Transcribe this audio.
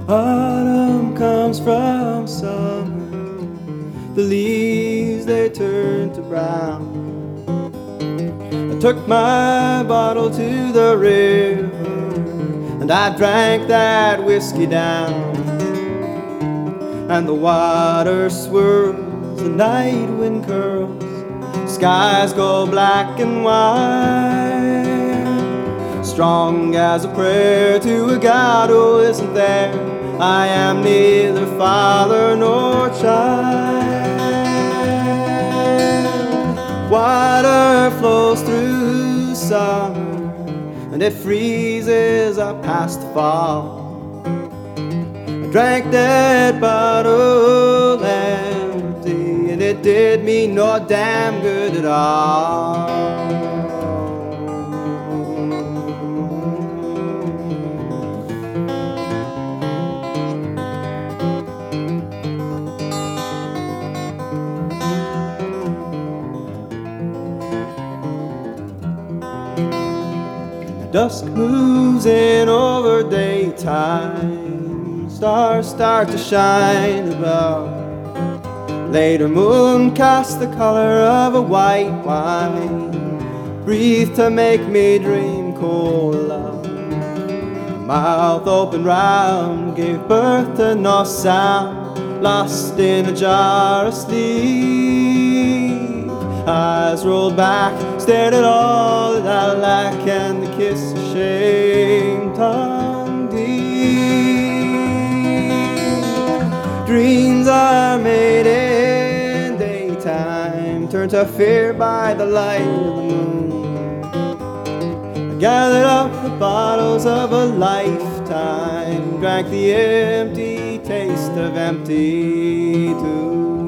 Autumn comes from summer, the leaves they turn to brown. I took my bottle to the river and I drank that whiskey down. And the water swirls, the night wind curls, skies go black and white. Strong as a prayer to a God who isn't there, I am neither father nor child. Water flows through summer and it freezes up past the fall. I drank that bottle empty and it did me no damn good at all. Dusk moves in over daytime, stars start to shine above. Later moon casts the color of a white wine, breathe to make me dream cold love. Mouth open round, gave birth to no sound, lost in a jar of sleep. Eyes rolled back, stared at all that I lack, and the kiss of shame tongue deep. Dreams are made in daytime, turned to fear by the light of the moon. I gathered up the bottles of a lifetime, drank the empty taste of empty too.